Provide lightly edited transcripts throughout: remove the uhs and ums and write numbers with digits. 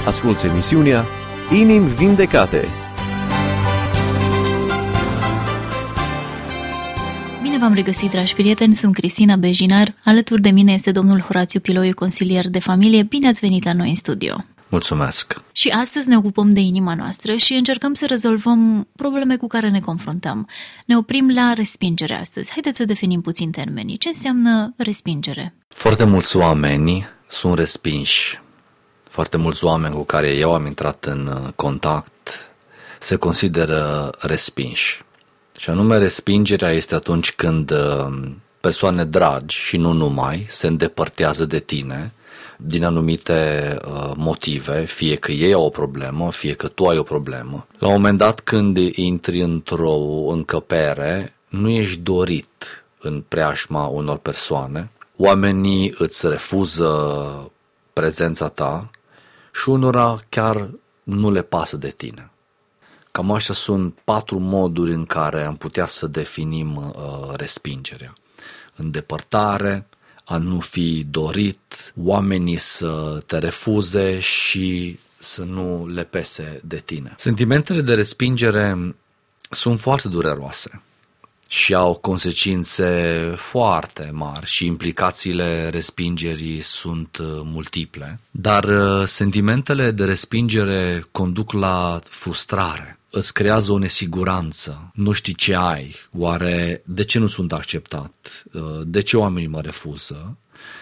Asculți emisiunea Inimi Vindecate. Bine v-am regăsit, dragi prieteni, sunt Cristina Bejinar. Alături de mine este domnul Horațiu Piloiu, consilier de familie. Bine ați venit la noi în studio. Mulțumesc! Și astăzi ne ocupăm de inima noastră și încercăm să rezolvăm probleme cu care ne confruntăm. Ne oprim la respingere astăzi. Haideți să definim puțin termenii. Ce înseamnă respingere? Foarte mulți oameni sunt respinși. Foarte mulți oameni cu care eu am intrat în contact se consideră respinși. Și anume, respingerea este atunci când persoane dragi și nu numai se îndepărtează de tine din anumite motive, fie că ei au o problemă, fie că tu ai o problemă. La un moment dat, când intri într-o încăpere, nu ești dorit în preajma unor persoane, oamenii îți refuză prezența ta și unora chiar nu le pasă de tine. Cam așa sunt 4 moduri în care am putea să definim respingerea. Îndepărtare, a nu fi dorit, oamenii să te refuze și să nu le pese de tine. Sentimentele de respingere sunt foarte dureroase și au consecințe foarte mari și implicațiile respingerii sunt multiple, dar sentimentele de respingere conduc la frustrare. Îți creează o nesiguranță, nu știi ce ai, oare de ce nu sunt acceptat, de ce oamenii mă refuză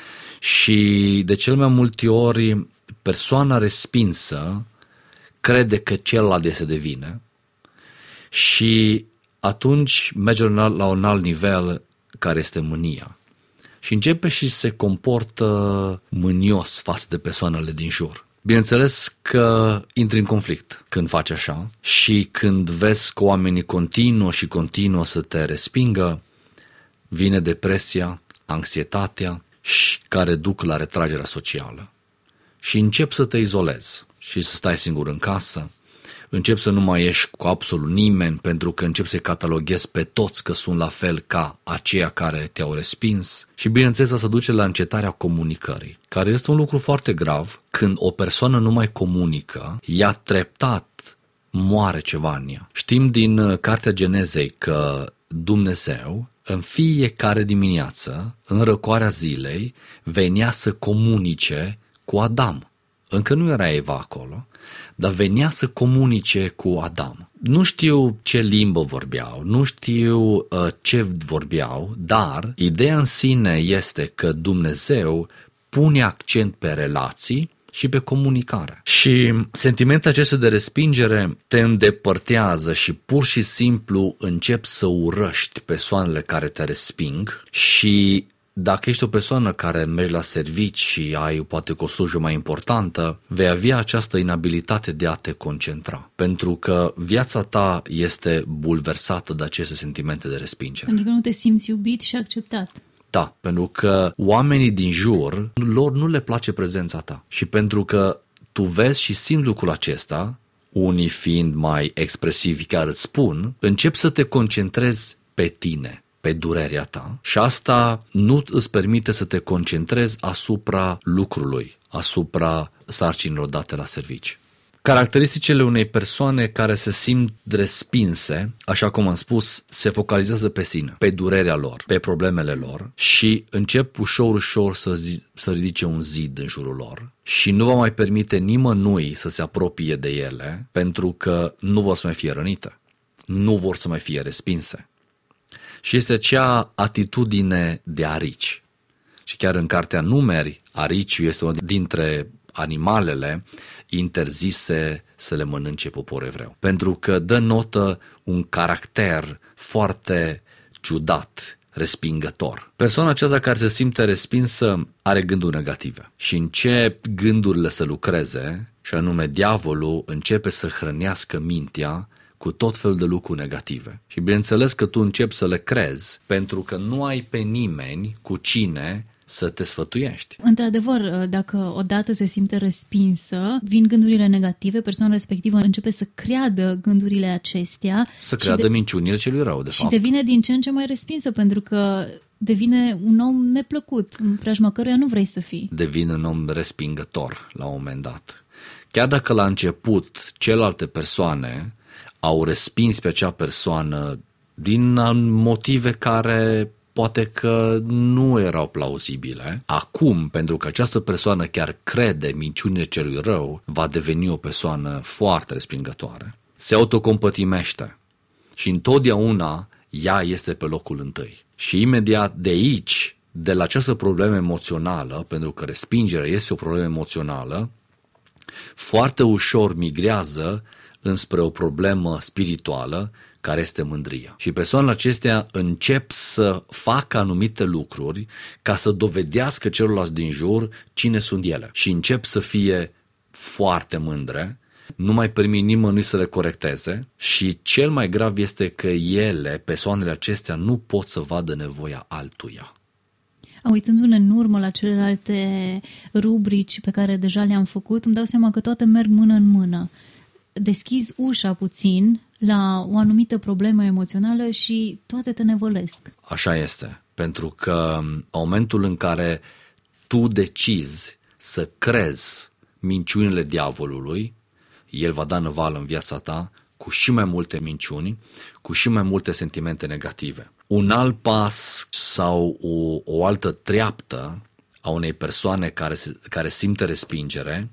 și de cel mai multe ori persoana respinsă crede că celălalt este de vină și atunci merge la un alt nivel care este mânia și începe și se comportă mânios față de persoanele din jur. Bineînțeles că intri în conflict când faci așa și când vezi că oamenii continuă să te respingă, vine depresia, anxietatea și care duc la retragerea socială. Și începi să te izolezi și să stai singur în casă, începi să nu mai ieși cu absolut nimeni pentru că începi să-i cataloghezi pe toți că sunt la fel ca aceia care te-au respins și bineînțeles să duce la încetarea comunicării, care este un lucru foarte grav. Când o persoană nu mai comunică, ea treptat moare ceva în ea. Știm din Cartea Genezei că Dumnezeu în fiecare dimineață, în răcoarea zilei, venea să comunice cu Adam. Încă nu era Eva acolo, dar venea să comunice cu Adam. Nu știu ce limbă vorbeau, nu știu ce vorbeau, dar ideea în sine este că Dumnezeu pune accent pe relații și pe comunicare. Și sentimentul acesta de respingere te îndepărtează și pur și simplu începi să urăști persoanele care te resping și dacă ești o persoană care mergi la servici și ai poate o slujbă mai importantă, vei avea această inabilitate de a te concentra, pentru că viața ta este bulversată de aceste sentimente de respingere. Pentru că nu te simți iubit și acceptat. Da, pentru că oamenii din jur, lor nu le place prezența ta și pentru că tu vezi și simți lucrul acesta, unii fiind mai expresivi care îți spun, începi să te concentrezi pe tine, pe durerea ta și asta nu îți permite să te concentrezi asupra lucrului, asupra sarcinilor date la servici. Caracteristicile unei persoane care se simt respinse, așa cum am spus, se focalizează pe sine, pe durerea lor, pe problemele lor și încep ușor să ridice un zid în jurul lor și nu va mai permite nimănui să se apropie de ele pentru că nu vor să mai fie rănite, nu vor să mai fie respinse. Și este acea atitudine de arici. Și chiar în cartea Numeri, ariciul este unul dintre animalele interzise să le mănânce poporul evreu. Pentru că dă notă un caracter foarte ciudat, respingător. Persoana aceasta care se simte respinsă are gânduri negative și încep gândurile să lucreze și anume diavolul începe să hrănească mintea cu tot felul de lucruri negative. Și bineînțeles că tu începi să le crezi pentru că nu ai pe nimeni cu cine să te sfătuiești. Într-adevăr, dacă odată se simte respinsă, vin gândurile negative, persoana respectivă începe să creadă gândurile acestea. Să creadă minciunile celui rău, de fapt. Și devine din ce în ce mai respinsă, pentru că devine un om neplăcut, în preajma căruia nu vrei să fii. Devine un om respingător la un moment dat. chiar dacă la început celelalte persoane au respins pe acea persoană din motive care poate că nu erau plauzibile, acum, pentru că această persoană chiar crede minciunile celui rău, va deveni o persoană foarte respingătoare. Se autocompătimește și întotdeauna ea este pe locul întâi. Și imediat de aici, de la această problemă emoțională, pentru că respingerea este o problemă emoțională, foarte ușor migrează înspre o problemă spirituală, care este mândria. Și persoanele acestea încep să facă anumite lucruri ca să dovedească celorlalți din jur cine sunt ele. Și încep să fie foarte mândre, nu mai permit nimănui să le corecteze și cel mai grav este că ele, persoanele acestea, nu pot să vadă nevoia altuia. Uitându-ne în urmă la celelalte rubrici pe care deja le-am făcut, îmi dau seama că toate merg mână în mână. Deschizi ușa puțin la o anumită problemă emoțională și toate te nevălesc. Așa este, pentru că în momentul în care tu decizi să crezi minciunile diavolului, el va da năvală în viața ta cu și mai multe minciuni, cu și mai multe sentimente negative. Un alt pas sau o altă treaptă a unei persoane care simte respingere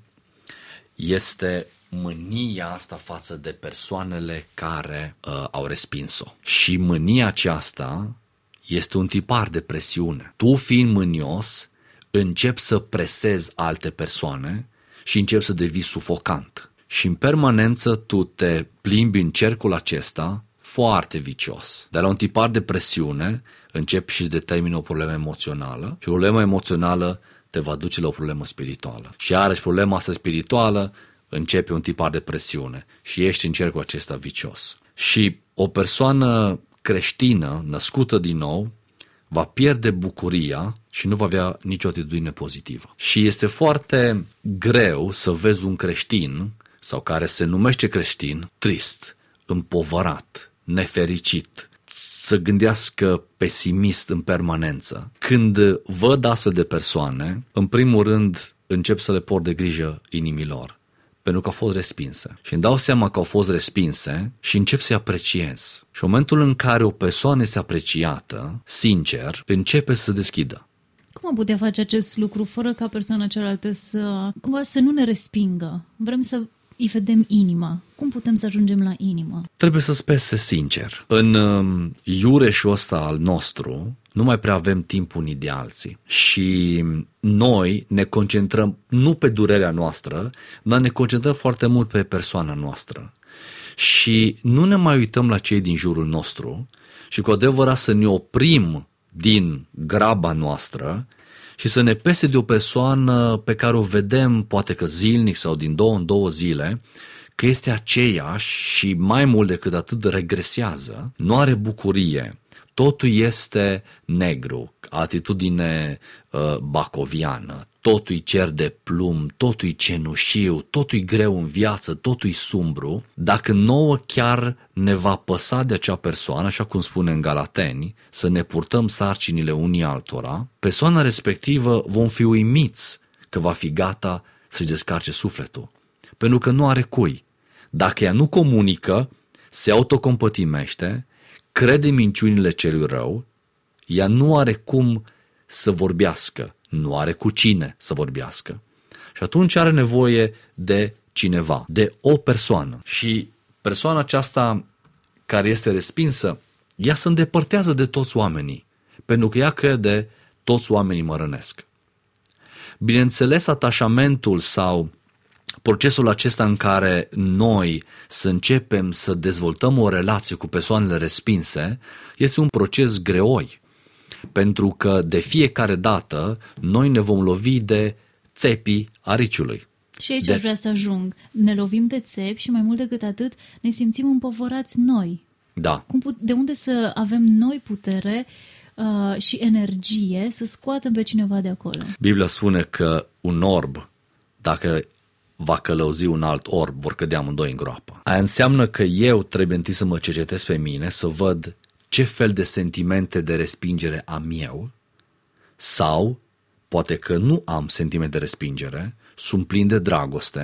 este mânia asta față de persoanele care au respins-o. Și mânia aceasta este un tipar de presiune. Tu, fiind mânios, începi să presezi alte persoane și începi să devii sufocant. Și în permanență tu te plimbi în cercul acesta foarte vicios. De la un tipar de presiune începi și îți determină o problemă emoțională și o problemă emoțională te va duce la o problemă spirituală. Și iarăși problema asta spirituală începe un tipar de presiune și ești în cercul acesta vicios. Și o persoană creștină, născută din nou, va pierde bucuria și nu va avea nicio atitudine pozitivă. Și este foarte greu să vezi un creștin, sau care se numește creștin, trist, împovărat, nefericit, să gândească pesimist în permanență. Când văd astfel de persoane, în primul rând încep să le port de grijă inimilor, pentru că au fost respinse. Și îmi dau seama că au fost respinse și încep să-i apreciez. Și în momentul în care o persoană este apreciată, sincer, începe să se deschidă. Cum am putea face acest lucru fără ca persoana cealaltă să nu ne respingă? Vrem să îi vedem inima. Cum putem să ajungem la inimă? Trebuie să spese sincer. În iureșul ăsta al nostru nu mai prea avem timp unii de alții. Și noi ne concentrăm nu pe durerea noastră, dar ne concentrăm foarte mult pe persoana noastră. Și nu ne mai uităm la cei din jurul nostru și cu adevărat să ne oprim din graba noastră și să ne pese de o persoană pe care o vedem poate că zilnic sau din 2 în 2 zile, că este aceeași și mai mult decât atât regresează, nu are bucurie, totul este negru, atitudine bacoviană, totul-i cer de plumb, totul-i cenușiu, totul-i greu în viață, totul-i sumbru. Dacă nouă chiar ne va păsa de acea persoană, așa cum spune în Galateni, să ne purtăm sarcinile unii altora, persoana respectivă vom fi uimiți că va fi gata să-și descarce sufletul, pentru că nu are cui. Dacă ea nu comunică, se autocompătimește, crede minciunile celui rău, ea nu are cum să vorbească, nu are cu cine să vorbească. Și atunci are nevoie de cineva, de o persoană. Și persoana aceasta care este respinsă, ea se îndepărtează de toți oamenii, pentru că ea crede toți oamenii mă rănesc. Bineînțeles, atașamentul sau procesul acesta în care noi să începem să dezvoltăm o relație cu persoanele respinse este un proces greoi, pentru că de fiecare dată noi ne vom lovi de țepii ariciului. Și aici aș vrea să ajung. Ne lovim de țepi și mai mult decât atât ne simțim împovărați noi. Da. De unde să avem noi putere și energie să scoatem pe cineva de acolo? Biblia spune că un orb, dacă va călăuzi un alt orb, vor cădea amândoi în groapă. Aia înseamnă că eu trebuie întâi să mă cercetez pe mine, să văd ce fel de sentimente de respingere am eu, sau poate că nu am sentimente de respingere, sunt plin de dragoste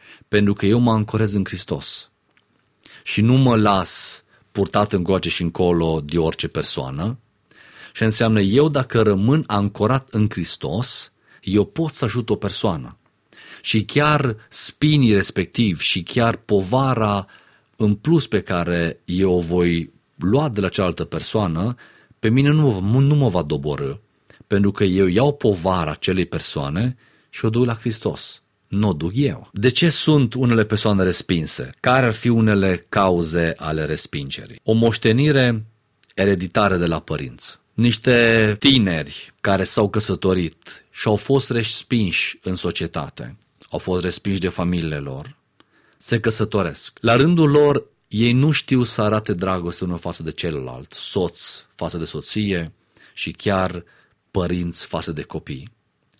pentru că eu mă ancorez în Hristos și nu mă las purtat încoace și încolo de orice persoană. Și înseamnă eu dacă rămân ancorat în Hristos, eu pot să ajut o persoană. Și chiar spinii respectiv și chiar povara în plus pe care eu o voi lua de la cealaltă persoană, pe mine nu mă va doborî, pentru că eu iau povara acelei persoane și o duc la Hristos. Nu o duc eu. De ce sunt unele persoane respinse? Care ar fi unele cauze ale respingerii? O moștenire ereditară de la părinți. Niște tineri care s-au căsătorit și au fost respinși în societate, au fost respinși de familiile lor, se căsătoresc. La rândul lor, ei nu știu să arate dragoste unul față de celălalt, soț față de soție și chiar părinți față de copii.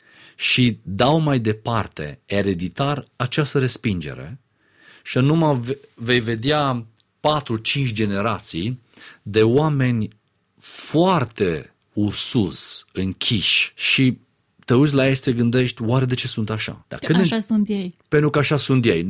Și dau mai departe, ereditar, această respingere și numai vei vedea 4-5 generații de oameni foarte ursus, închiși și te uiți la ei și te gândești, oare de ce sunt așa? Așa sunt ei. Pentru că așa sunt ei.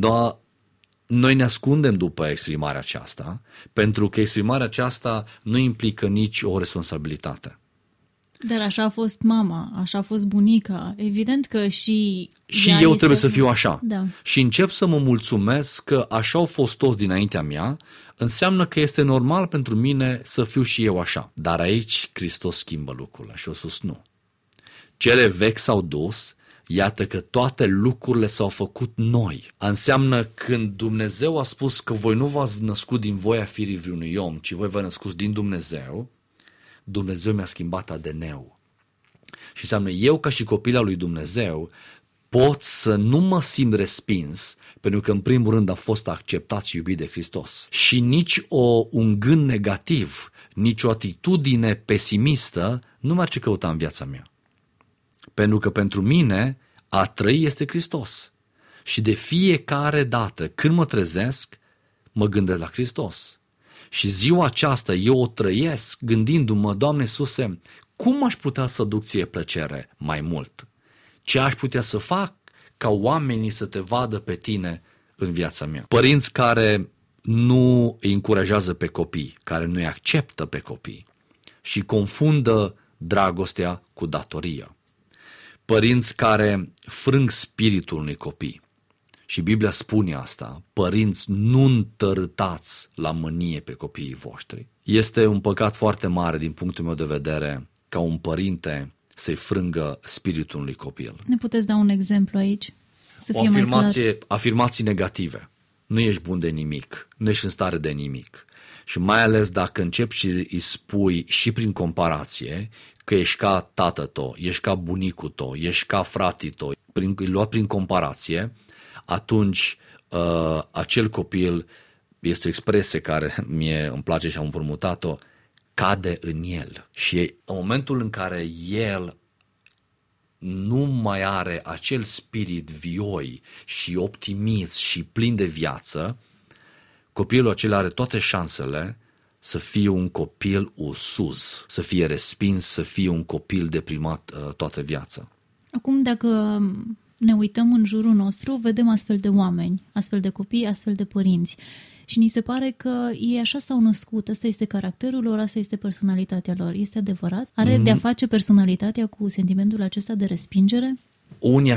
Noi ne ascundem după exprimarea aceasta, pentru că exprimarea aceasta nu implică nici o responsabilitate. Dar așa a fost mama, așa a fost bunica. Evident că și eu trebuie să fiu așa. Da. Și încep să mă mulțumesc că așa au fost toți dinaintea mea, înseamnă că este normal pentru mine să fiu și eu așa. Dar aici Hristos schimbă lucrurile și a spus nu. Cele vechi s-au dus, iată că toate lucrurile s-au făcut noi. Înseamnă când Dumnezeu a spus că voi nu v-ați născut din voia firii vreunui om, ci voi vă născuți din Dumnezeu, Dumnezeu mi-a schimbat ADN-ul. Și înseamnă eu ca și copil al lui Dumnezeu pot să nu mă simt respins, pentru că în primul rând am fost acceptat și iubit de Hristos. Și nici un gând negativ, nici o atitudine pesimistă nu merge căuta în viața mea. Pentru că pentru mine a trăi este Hristos. Și de fiecare dată când mă trezesc, mă gândesc la Hristos. Și ziua aceasta eu o trăiesc gândindu-mă, Doamne Iisuse, cum aș putea să duc ție plăcere mai mult? Ce aș putea să fac ca oamenii să te vadă pe tine în viața mea? Părinți care nu îi încurajează pe copii, care nu îi acceptă pe copii și confundă dragostea cu datoria. Părinți care frâng spiritul unui copii. Și Biblia spune asta, părinți, nu întărâtați la mânie pe copiii voștri. Este un păcat foarte mare din punctul meu de vedere ca un părinte să-i frângă spiritul unui copil. Ne puteți da un exemplu aici? Afirmații negative. Nu ești bun de nimic, nu ești în stare de nimic. Și mai ales dacă începi și îi spui și prin comparație că ești ca tată tău, ești ca bunicul tău, ești ca fratii tău, îi lua prin comparație, atunci acel copil, este o expresie care îmi place și am împrumutat-o, cade în el. Și în momentul în care el nu mai are acel spirit vioi și optimist și plin de viață, copilul acela are toate șansele să fie un copil ursus, să fie respins, să fie un copil deprimat toată viața. Acum, dacă ne uităm în jurul nostru, vedem astfel de oameni, astfel de copii, astfel de părinți. Și ni se pare că ei așa s-au născut, asta este caracterul lor, asta este personalitatea lor. Este adevărat? Are de-a face personalitatea cu sentimentul acesta de respingere? Unii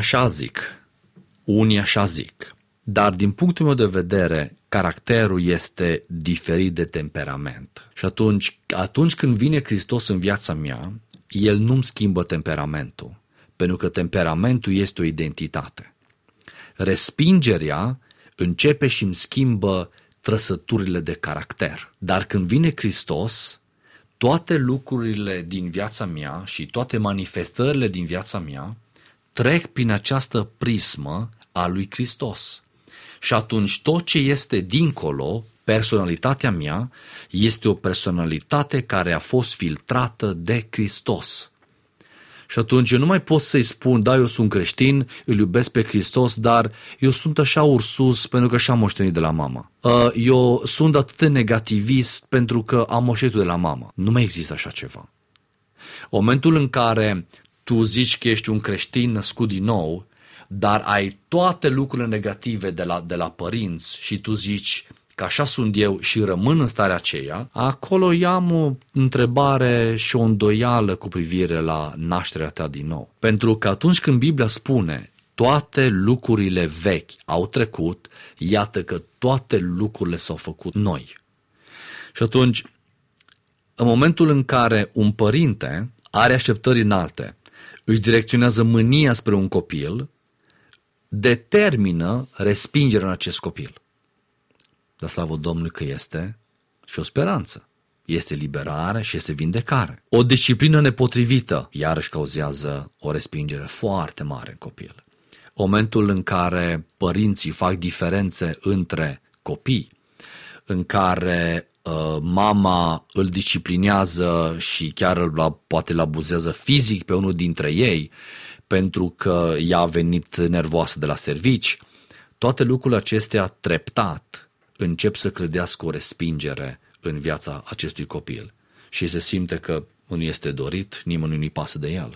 așa zic. Dar din punctul meu de vedere, caracterul este diferit de temperament. Și atunci când vine Hristos în viața mea, El nu-mi schimbă temperamentul, pentru că temperamentul este o identitate. Respingerea începe și îmi schimbă trăsăturile de caracter. Dar când vine Hristos, toate lucrurile din viața mea și toate manifestările din viața mea trec prin această prismă a lui Hristos. Și atunci tot ce este dincolo, personalitatea mea, este o personalitate care a fost filtrată de Hristos. Și atunci eu nu mai pot să-i spun, da, eu sunt creștin, îl iubesc pe Hristos, dar eu sunt așa ursus pentru că așa am moștenit de la mama. Eu sunt atât de negativist pentru că am moștenit de la mama. Nu mai există așa ceva. Momentul în care tu zici că ești un creștin născut din nou, dar ai toate lucrurile negative de la părinți și tu zici că așa sunt eu și rămân în starea aceea, acolo eu am o întrebare și o îndoială cu privire la nașterea ta din nou. Pentru că atunci când Biblia spune toate lucrurile vechi au trecut, iată că toate lucrurile s-au făcut noi. Și atunci, în momentul în care un părinte are așteptări înalte, își direcționează mânia spre un copil, determină respingerea în acest copil. Dar slavă Domnului că este și o speranță. Este liberare și este vindecare. O disciplină nepotrivită iarăși cauzează o respingere foarte mare în copil. Momentul în care părinții fac diferențe între copii, în care mama îl disciplinează și chiar poate îl abuzează fizic pe unul dintre ei pentru că ea a venit nervoasă de la servici, toate lucrurile acestea treptat încep să clădească o respingere în viața acestui copil și se simte că nu este dorit, nimeni nu-i pasă de el.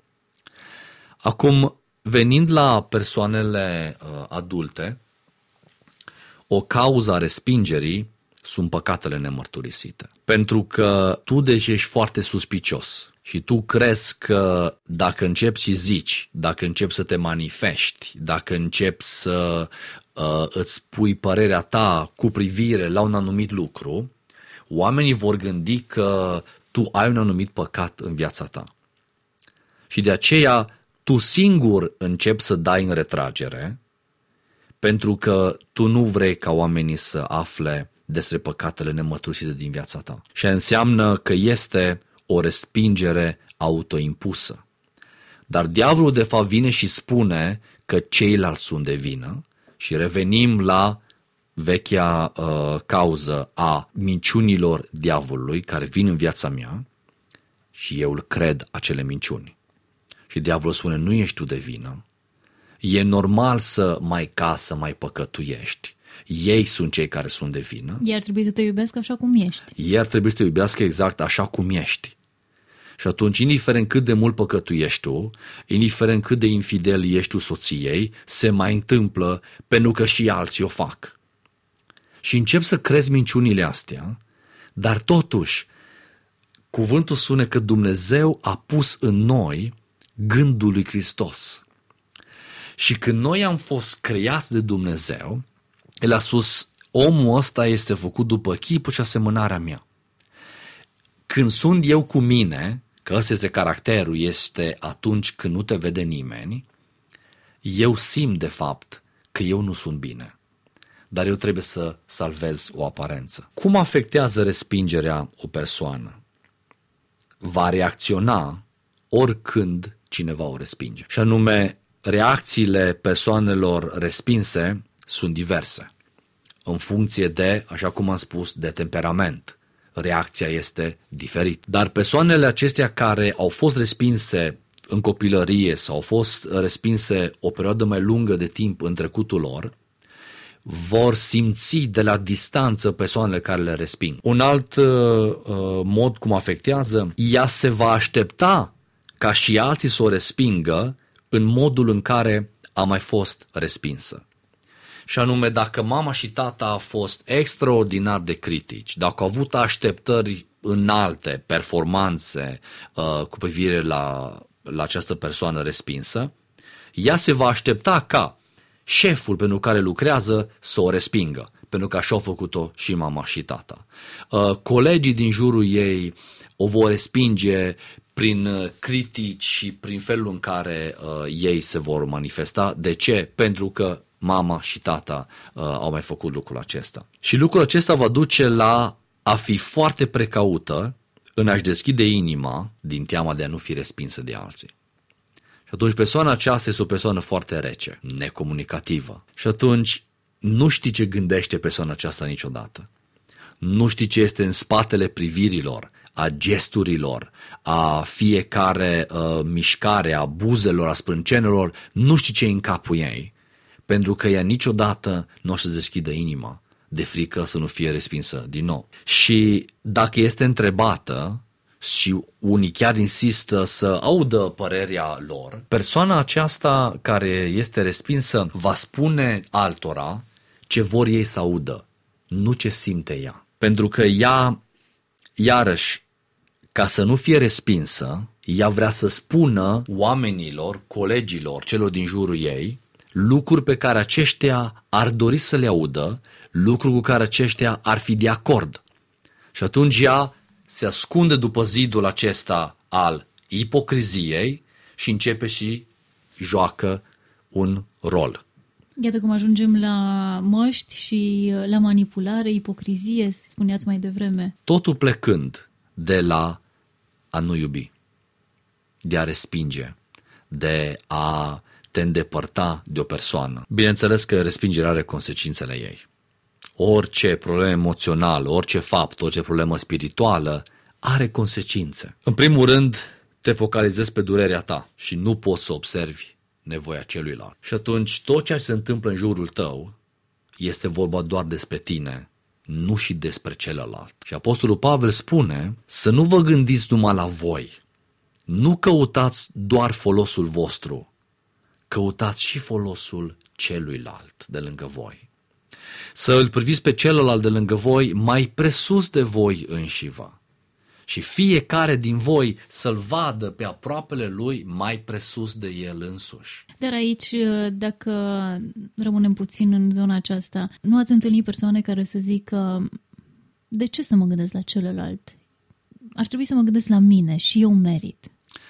Acum, venind la persoanele adulte, o cauză a respingerii sunt păcatele nemărturisite. Pentru că tu deja ești foarte suspicios și tu crezi că dacă începi și zici, dacă începi să te manifesti, dacă începi să îți spui părerea ta cu privire la un anumit lucru, oamenii vor gândi că tu ai un anumit păcat în viața ta. Și de aceea tu singur începi să dai în retragere, pentru că tu nu vrei ca oamenii să afle despre păcatele nemărturisite din viața ta. Și înseamnă că este o respingere autoimpusă. Dar diavolul de fapt vine și spune că ceilalți sunt de vină și revenim la vechea cauză a minciunilor diavolului care vin în viața mea și eu îl cred acele minciuni. Și diavolul spune, nu ești tu de vină, e normal să mai casă, mai păcătuiești. Ei sunt cei care sunt de vină. Ei ar trebui să te iubească așa cum ești. Ei ar trebui să te iubească exact așa cum ești. Și atunci, indiferent cât de mult păcătuiești tu, indiferent cât de infidel ești tu soției, se mai întâmplă pentru că și alții o fac. Și încep să crezi minciunile astea, dar totuși, cuvântul spune că Dumnezeu a pus în noi gândul lui Hristos. Și când noi am fost creați de Dumnezeu, El a spus, omul ăsta este făcut după chipul și asemănarea mea. Când sunt eu cu mine, că ăsta este caracterul, este atunci când nu te vede nimeni, eu simt de fapt că eu nu sunt bine. Dar eu trebuie să salvez o aparență. Cum afectează respingerea o persoană? Va reacționa oricând cineva o respinge. Și anume, reacțiile persoanelor respinse sunt diverse. În funcție de, așa cum am spus, de temperament. Reacția este diferită. Dar persoanele acestea care au fost respinse în copilărie sau au fost respinse o perioadă mai lungă de timp în trecutul lor, vor simți de la distanță persoanele care le resping. Un alt mod cum afectează, ea se va aștepta ca și alții să o respingă în modul în care a mai fost respinsă. Și anume, dacă mama și tata au fost extraordinar de critici, dacă au avut așteptări înalte, performanțe cu privire la această persoană respinsă, ea se va aștepta ca șeful pentru care lucrează să o respingă, pentru că așa au făcut-o și mama și tata. Colegii din jurul ei o vor respinge prin critici și prin felul în care ei se vor manifesta. De ce? Pentru că mama și tata au mai făcut lucrul acesta. Și lucrul acesta va duce la a fi foarte precaută în a-și deschide inima din teama de a nu fi respinsă de alții. Și atunci persoana aceasta este o persoană foarte rece, necomunicativă. Și atunci nu știi ce gândește persoana aceasta niciodată. Nu știi ce este în spatele privirilor, a gesturilor, a fiecare mișcare, a buzelor, a sprâncenelor. Nu știi ce e în capul ei. Pentru că ea niciodată nu o să deschidă inima de frică să nu fie respinsă din nou. Și dacă este întrebată și unii chiar insistă să audă părerea lor, persoana aceasta care este respinsă va spune altora ce vor ei să audă, nu ce simte ea. Pentru că ea, iarăși, ca să nu fie respinsă, ea vrea să spună oamenilor, colegilor, celor din jurul ei, lucruri pe care aceștia ar dori să le audă, lucruri cu care aceștia ar fi de acord. Și atunci ea se ascunde după zidul acesta al ipocriziei și începe și joacă un rol. Iată cum ajungem la măști și la manipulare, ipocrizie, spuneați mai devreme. Totul plecând de la a nu iubi, de a respinge, de a te îndepărta de o persoană. Bineînțeles că respingerea are consecințele ei. Orice problemă emoțională, orice fapt, orice problemă spirituală are consecințe. În primul rând, te focalizezi pe durerea ta și nu poți să observi nevoia celuilalt. Și atunci tot ceea ce se întâmplă în jurul tău este vorba doar despre tine, nu și despre celălalt. Și Apostolul Pavel spune să nu vă gândiți numai la voi, nu căutați doar folosul vostru, căutați și folosul celuilalt de lângă voi. Să îl priviți pe celălalt de lângă voi mai presus de voi înșivă. Și fiecare din voi să-l vadă pe aproapele lui mai presus de el însuși. Dar aici, dacă rămânem puțin în zona aceasta, nu ați întâlnit persoane care să zică de ce să mă gândesc la celălalt? Ar trebui să mă gândesc la mine și eu merit.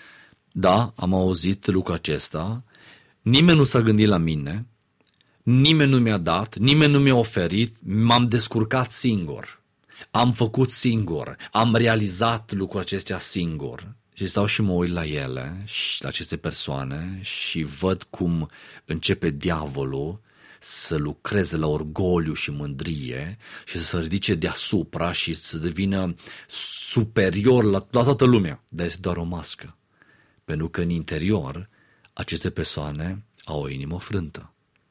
Da, am auzit lucrul acesta. Nimeni nu s-a gândit la mine, nimeni nu mi-a dat, nimeni nu mi-a oferit, m-am descurcat singur. Am făcut singur, am realizat lucrul acestea singur. Și stau și mă uit la ele și la aceste persoane și văd cum începe diavolul să lucreze la orgoliu și mândrie și să se ridice deasupra și să devină superior la toată lumea. Dar este doar o mască. Pentru că în interior aceste persoane au o inimă frântă.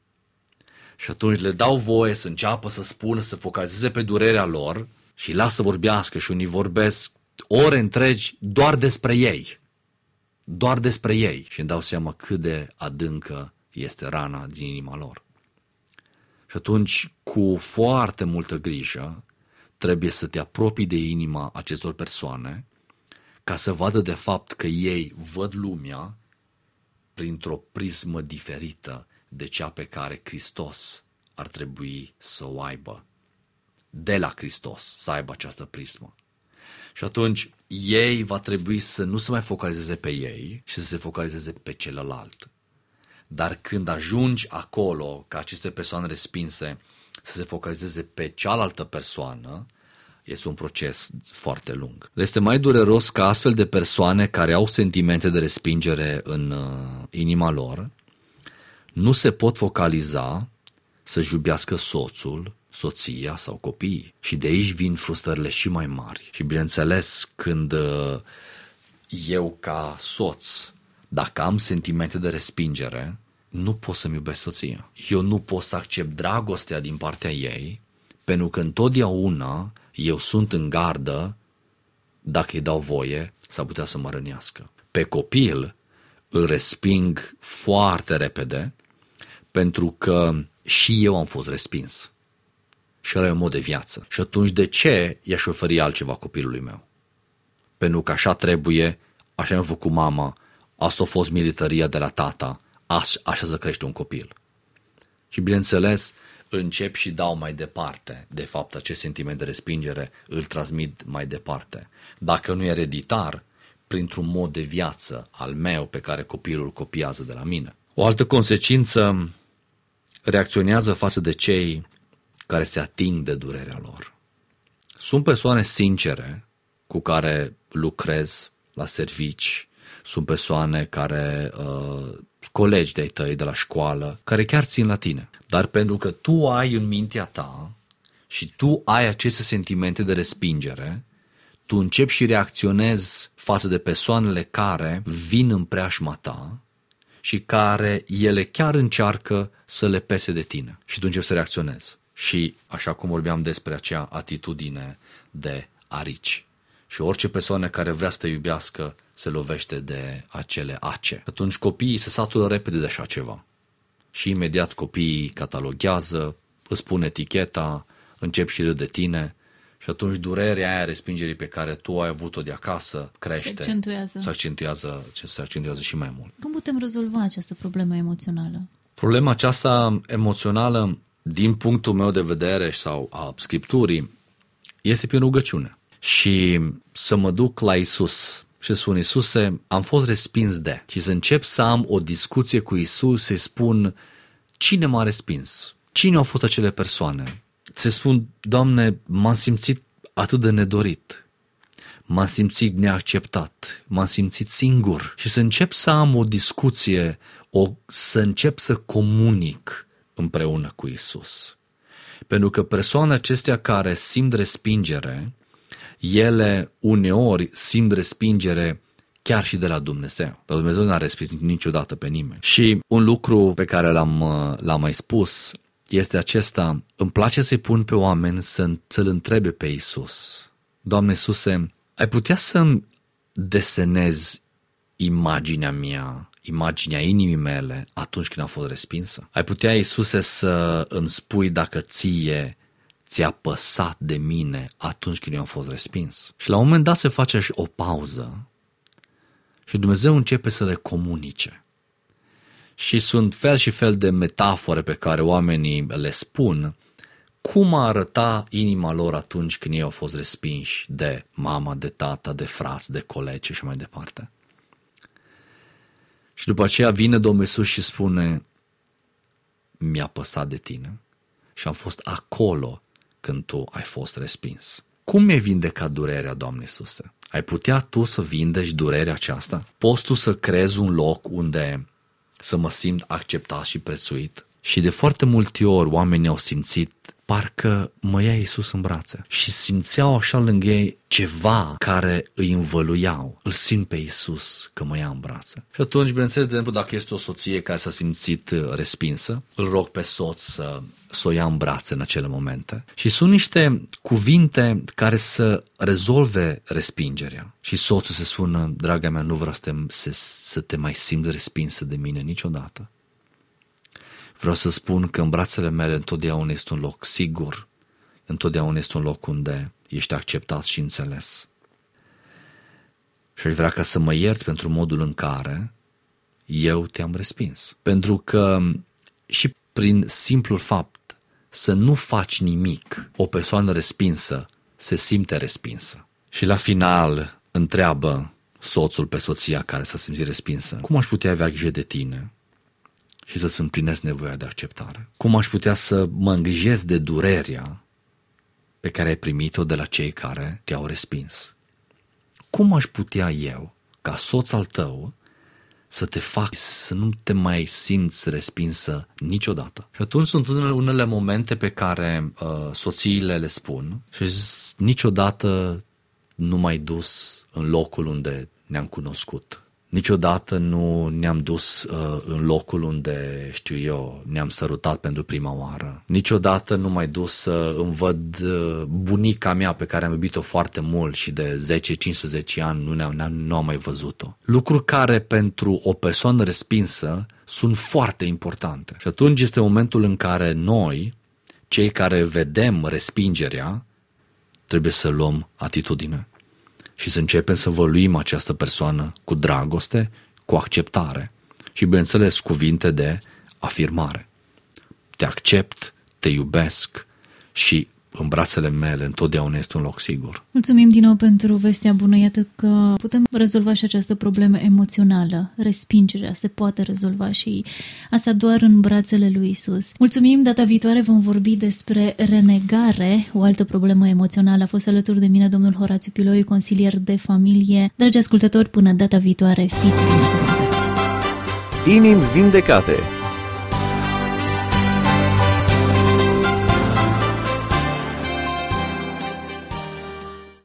Și atunci le dau voie să înceapă să spună, să focalizeze pe durerea lor și lasă să vorbească și unii vorbesc ore întregi doar despre ei. Doar despre ei. Și îmi dau seama cât de adâncă este rana din inima lor. Și atunci, cu foarte multă grijă, trebuie să te apropii de inima acestor persoane ca să vadă de fapt că ei văd lumea printr-o prismă diferită de cea pe care Hristos ar trebui să o aibă. De la Hristos să aibă această prismă. Și atunci ei va trebui să nu se mai focalizeze pe ei și să se focalizeze pe celălalt. Dar când ajungi acolo, ca aceste persoane respinse, să se focalizeze pe cealaltă persoană, este un proces foarte lung. Este mai dureros ca astfel de persoane care au sentimente de respingere în inima lor, nu se pot focaliza să-și iubească soțul, soția sau copiii. Și de aici vin frustrările și mai mari. Și bineînțeles, când eu ca soț, dacă am sentimente de respingere, nu pot să-mi iubesc soția. Eu nu pot să accept dragostea din partea ei, pentru că întotdeauna eu sunt în gardă, dacă îi dau voie, s-ar putea să mă rănească. Pe copil îl resping foarte repede, pentru că și eu am fost respins. Și ăla e un mod de viață. Și atunci de ce i-aș oferi altceva copilului meu? Pentru că așa trebuie, așa mi-a făcut mama, asta a fost militaria de la tata, așa să crește un copil. Și bineînțeles, încep și dau mai departe. De fapt, acest sentiment de respingere îl transmit mai departe. Dacă nu e ereditar, printr-un mod de viață al meu pe care copilul copiază de la mine. O altă consecință, reacționează față de cei care se ating de durerea lor. Sunt persoane sincere cu care lucrez la servici, sunt persoane care, colegi de-ai tăi de la școală, care chiar țin la tine. Dar pentru că tu ai în mintea ta și tu ai aceste sentimente de respingere, tu începi și reacționezi față de persoanele care vin în preajma ta și care ele chiar încearcă să le pese de tine. Și tu începi să reacționezi. Și așa cum vorbeam despre acea atitudine de arici. Și orice persoană care vrea să te iubească se lovește de acele ace. Atunci copiii se satură repede de așa ceva. Și imediat copiii cataloghează, îți pun eticheta, încep și râd de tine și atunci durerea aia, respingerii pe care tu ai avut-o de acasă crește. Se accentuează și mai mult. Cum putem rezolva această problemă emoțională? Problema aceasta emoțională, din punctul meu de vedere sau a Scripturii, este prin rugăciune. Și să mă duc la Iisus și să spun: Iisuse, am fost respins de. Și să încep să am o discuție cu Iisus, să-i spun cine m-a respins, cine au fost acele persoane. Să spun: Doamne, m-am simțit atât de nedorit, m-am simțit neacceptat, m-am simțit singur. Și să încep să am o discuție, să încep să comunic împreună cu Iisus. Pentru că persoanele acestea care simt respingere, ele uneori simt respingere chiar și de la Dumnezeu. Dar Dumnezeu n-a respins niciodată pe nimeni. Și un lucru pe care l-am mai spus este acesta: îmi place să-i pun pe oameni să-L întrebe pe Iisus: Doamne Iisuse, ai putea să-mi desenezi imaginea mea, imaginea inimii mele atunci când am fost respinsă? Ai putea, Iisuse, să îmi spui dacă ți-a păsat de mine atunci când eu am fost respins? Și la un moment dat se face și o pauză și Dumnezeu începe să le comunice. Și sunt fel și fel de metafore pe care oamenii le spun cum arăta inima lor atunci când ei au fost respinși de mama, de tata, de frați, de colegi și mai departe. Și după aceea vine Domnul Iisus și spune: mi-a păsat de tine și am fost acolo când tu ai fost respins. Cum mi-ai vindecat durerea, Doamne Iisuse? Ai putea tu să vindeci durerea aceasta? Poți tu să creezi un loc unde să mă simt acceptat și prețuit? Și de foarte multe ori oamenii au simțit parcă mă ia Iisus în brațe și simțeau așa lângă ei ceva care îi învăluiau. Îl simt pe Iisus că mă ia în brațe. Și atunci, bineînțeles, de exemplu, dacă este o soție care s-a simțit respinsă, îl rog pe soț să o ia în brațe în acele momente. Și sunt niște cuvinte care să rezolve respingerea. Și soțul se spună: draga mea, nu vreau să te mai simți respinsă de mine niciodată. Vreau să spun că în brațele mele întotdeauna este un loc sigur, întotdeauna este un loc unde ești acceptat și înțeles. Și aș vrea ca să mă ierți pentru modul în care eu te-am respins. Pentru că și prin simplul fapt să nu faci nimic, o persoană respinsă se simte respinsă. Și la final întreabă soțul pe soția care s-a simțit respinsă: cum aș putea avea grijă de tine și să-ți împlinesc nevoia de acceptare? Cum aș putea să mă îngrijesc de durerea pe care ai primit-o de la cei care te-au respins? Cum aș putea eu, ca soț al tău, să te fac să nu te mai simți respinsă niciodată? Și atunci sunt unele momente pe care soțiile le spun și zic: niciodată nu m-ai dus în locul unde ne-am cunoscut. Niciodată nu ne-am dus în locul unde, știu eu, ne-am sărutat pentru prima oară. Niciodată nu m-ai dus să îmi văd bunica mea pe care am iubit-o foarte mult și de 10-15 ani nu am mai văzut-o. Lucruri care pentru o persoană respinsă sunt foarte importante. Și atunci este momentul în care noi, cei care vedem respingerea, trebuie să luăm atitudine și să începem să văluim această persoană cu dragoste, cu acceptare și, bineînțeles, cuvinte de afirmare. Te accept, te iubesc și în brațele mele întotdeauna este un loc sigur. Mulțumim din nou pentru vestea bună. Iată că putem rezolva și această problemă emoțională. Respingerea se poate rezolva și asta doar în brațele lui Isus. Mulțumim, data viitoare vom vorbi despre renegare, o altă problemă emoțională. A fost alături de mine domnul Horațiu Piloiu, consilier de familie. Dragi ascultători, până data viitoare, fiți binecuvântați! Inimi vindecate.